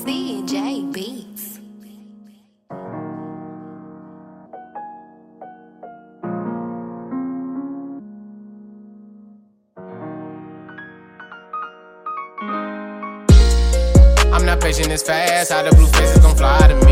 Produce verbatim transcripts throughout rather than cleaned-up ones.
C and J Beats. I'm not patient as fast, how the blue faces gon' fly to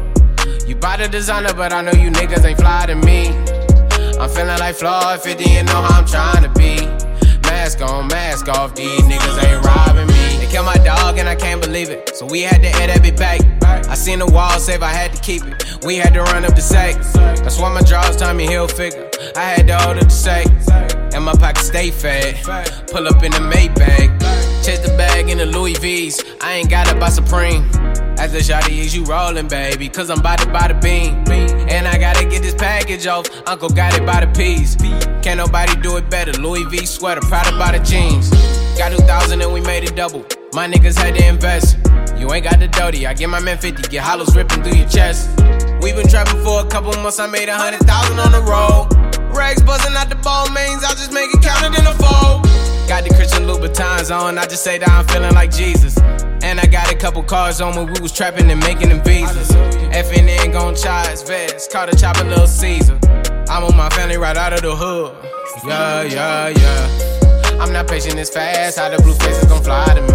me. You buy the designer, but I know you niggas ain't fly to me. I'm feeling like Floyd fifty, you know how I'm trying to be. Mask on, mask off, these niggas ain't robbing me. They killed my dog and I can't believe it, so we had to air that bitch back. I seen the wall save, I had to keep it. We had to run up the sack. That's why my drawers tell me he'll figure. I had to hold up the sack, and my pocket stay fat. Pull up in the Maybach, chase the bag in the Louis V's. I ain't got it by Supreme. As the shawty is you rollin', baby, cause I'm bout to buy the bean. And I gotta get this package off, Uncle got it by the piece. Can't nobody do it better, Louis V sweater, proud about the jeans. Got two thousand and we made it double, my niggas had to invest. You ain't got the doty, I get my man fifty, get hollows ripping through your chest. We been trapping for a couple months, I made a hundred thousand on the road. Rags buzzing out the ball mains, I just make it count it in a fold. Got the Christian Louboutins on, I just say that I'm feeling like Jesus. And I got a couple cars on when we was trapping and making them visas. F N N gon' charge vest, call the chopper Little Caesar. I'm on my family right out of the hood. Yeah, yeah, yeah. I'm not patient as fast, how the blue faces gon' fly to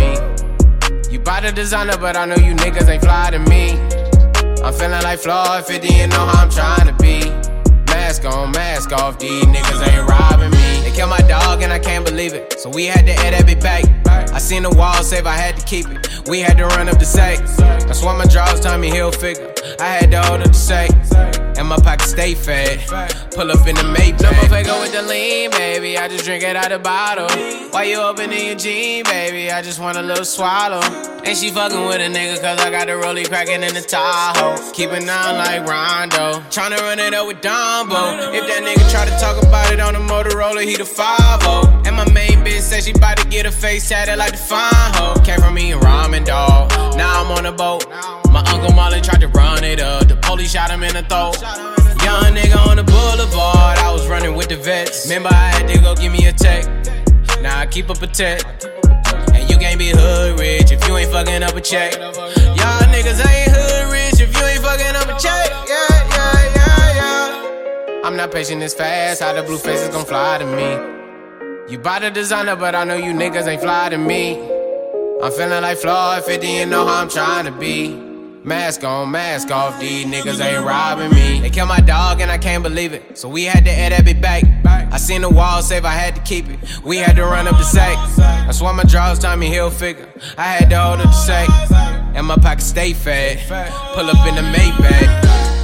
me. You buy the designer, but I know you niggas ain't fly to me. I'm feeling like Floyd fifty, you know how I'm trying to be. Mask on, mask off, these niggas ain't robbing me. They killed my dog and I can't believe it, so we had to air that bitch back. I seen the wall save, I had to keep it. We had to run up the sack. That's why my drawers tell me he'll figure. I had to hold up the sack, and my pocket stay fat. Pull up in the Maybach. Double faker with the lean, baby, I just drink it out the bottle. While you opening your jean, baby, I just want a little swallow. And she fucking with a nigga cause I got the rollie cracking in the Tahoe. Keeping on like Rondo, tryna run it up with Dumbo. If that nigga try to talk about it on the Motorola, he the five oh. And my main bitch said she bout to get her face tatted like the fine hoe. Came from me and ramen, dog. Now I'm on a boat. My Uncle Marlon tried to run it up, the police shot him in the throat. Young nigga on the boulevard, I was running with the vets. Remember I had to go give me a check, now I keep up a tech. And you can't be hood rich if you ain't fucking up a check. Y'all niggas ain't hood rich if you ain't fucking up a check. Yeah, yeah, yeah, yeah. I'm not patient as fast, how the blue faces gon' fly to me. You buy the designer, but I know you niggas ain't fly to me. I'm feeling like Floyd fifty, you know how I'm trying to be. Mask on, mask off, these niggas ain't robbing me. They killed my dog and I can't believe it, so we had to air that bitch back. I seen the wall save, I had to keep it. We had to run up the sack. That's why my drawers tell me he'll figure. I had to hold up the sack, and my pocket stay fat. Pull up in the Maybach.